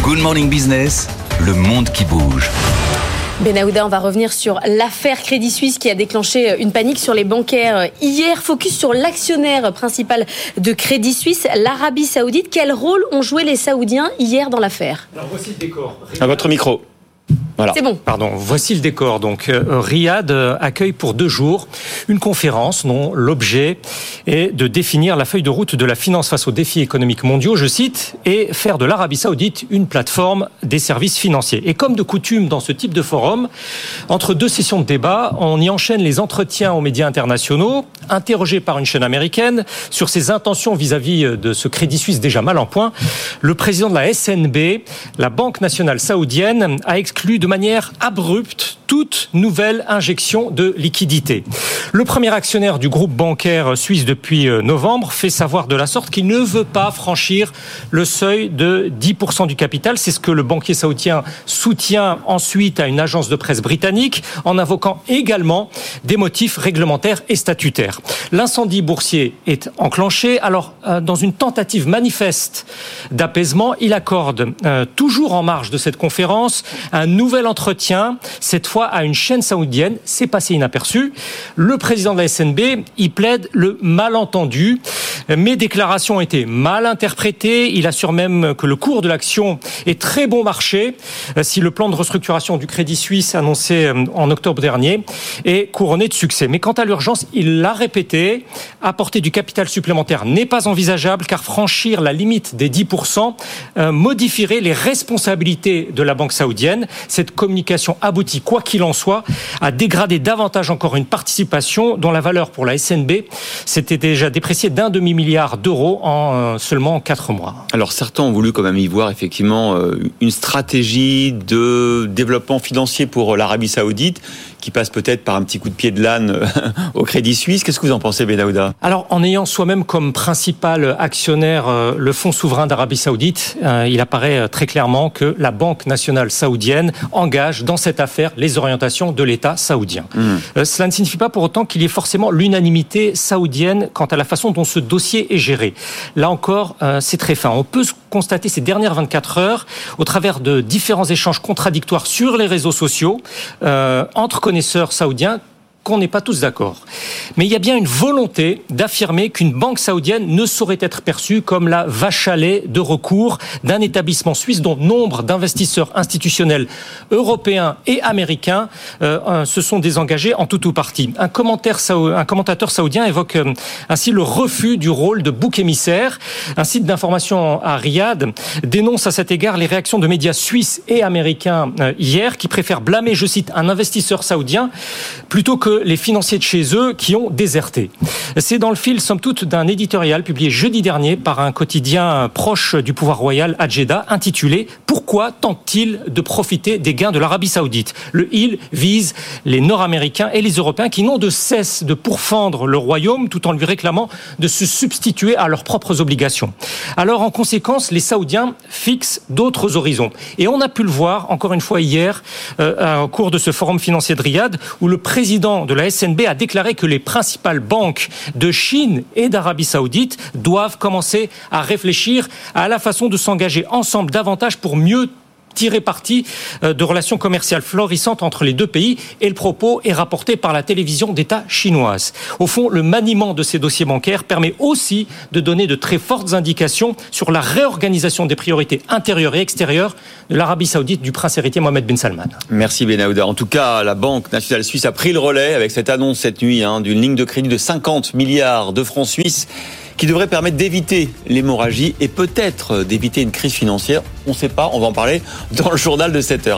Good Morning Business, le monde qui bouge. Benahouda, on va revenir sur l'affaire Crédit Suisse qui a déclenché une panique sur les bancaires hier. Focus sur l'actionnaire principal de Crédit Suisse, l'Arabie Saoudite. Quel rôle ont joué les Saoudiens hier dans l'affaire ? Alors voici le décor. À votre micro. Voilà. C'est bon. Pardon, voici le décor. Donc, Riyad accueille pour 2 jours une conférence dont l'objet est de définir la feuille de route de la finance face aux défis économiques mondiaux, je cite, et faire de l'Arabie Saoudite une plateforme des services financiers. Et comme de coutume dans ce type de forum, entre 2 sessions de débat, on y enchaîne les entretiens aux médias internationaux, interrogés par une chaîne américaine sur ses intentions vis-à-vis de ce Crédit Suisse déjà mal en point. Le président de la SNB, la Banque nationale saoudienne, a exclu de manière abrupte toute nouvelle injection de liquidité. Le premier actionnaire du groupe bancaire suisse depuis novembre fait savoir de la sorte qu'il ne veut pas franchir le seuil de 10% du capital. C'est ce que le banquier saoudien soutient ensuite à une agence de presse britannique en invoquant également des motifs réglementaires et statutaires. L'incendie boursier est enclenché. Alors, dans une tentative manifeste d'apaisement, il accorde, toujours en marge de cette conférence, un nouvel entretien, cette fois à une chaîne saoudienne. C'est passé inaperçu. Le président de la SNB y plaide le malentendu. Mes déclarations ont été mal interprétées. Il assure même que le cours de l'action est très bon marché si le plan de restructuration du Crédit Suisse annoncé en octobre dernier est couronné de succès. Mais quant à l'urgence, il l'a répété, apporter du capital supplémentaire n'est pas envisageable car franchir la limite des 10% modifierait les responsabilités de la banque saoudienne. Cette communication aboutit, quoi qu'il en soit, à dégrader davantage encore une participation dont la valeur pour la SNB s'était déjà dépréciée d'1 demi-milliard d'euros en seulement 4 mois. Alors certains ont voulu quand même y voir effectivement une stratégie de développement financier pour l'Arabie Saoudite qui passe peut-être par un petit coup de pied de l'âne au Crédit Suisse. Qu'est-ce que vous en pensez, Benahouda ? Alors, en ayant soi-même comme principal actionnaire le fonds souverain d'Arabie Saoudite, il apparaît très clairement que la Banque nationale saoudienne engage dans cette affaire les orientations de l'État saoudien. Cela ne signifie pas pour autant qu'il y ait forcément l'unanimité saoudienne quant à la façon dont ce dossier est géré. Là encore, c'est très fin. On peut constater ces dernières 24 heures, au travers de différents échanges contradictoires sur les réseaux sociaux, entre connaisseurs saoudiens, qu'on n'est pas tous d'accord. Mais il y a bien une volonté d'affirmer qu'une banque saoudienne ne saurait être perçue comme la vache à lait de recours d'un établissement suisse dont nombre d'investisseurs institutionnels européens et américains se sont désengagés en tout ou partie. Un commentateur saoudien évoque ainsi le refus du rôle de bouc émissaire. Un site d'information à Riyad dénonce à cet égard les réactions de médias suisses et américains hier qui préfèrent blâmer, je cite, un investisseur saoudien plutôt que les financiers de chez eux qui ont déserté. C'est dans le fil, somme toute, d'un éditorial publié jeudi dernier par un quotidien proche du pouvoir royal à Jeddah, intitulé « Pourquoi tente-t-il de profiter des gains de l'Arabie Saoudite ?» Le « il » vise les Nord-Américains et les Européens qui n'ont de cesse de pourfendre le royaume tout en lui réclamant de se substituer à leurs propres obligations. Alors, en conséquence, les Saoudiens fixent d'autres horizons. Et on a pu le voir, encore une fois hier, au cours de ce forum financier de Riyad, où le président de la SNB a déclaré que les principales banques de Chine et d'Arabie Saoudite doivent commencer à réfléchir à la façon de s'engager ensemble davantage pour mieux tirer parti de relations commerciales florissantes entre les deux pays, et le propos est rapporté par la télévision d'État chinoise. Au fond, le maniement de ces dossiers bancaires permet aussi de donner de très fortes indications sur la réorganisation des priorités intérieures et extérieures de l'Arabie Saoudite du prince héritier Mohammed bin Salman. Merci Benahouda. En tout cas, la Banque nationale suisse a pris le relais avec cette annonce cette nuit d'une ligne de crédit de 50 milliards de francs suisses qui devrait permettre d'éviter l'hémorragie et peut-être d'éviter une crise financière. On ne sait pas, on va en parler dans le journal de 7h.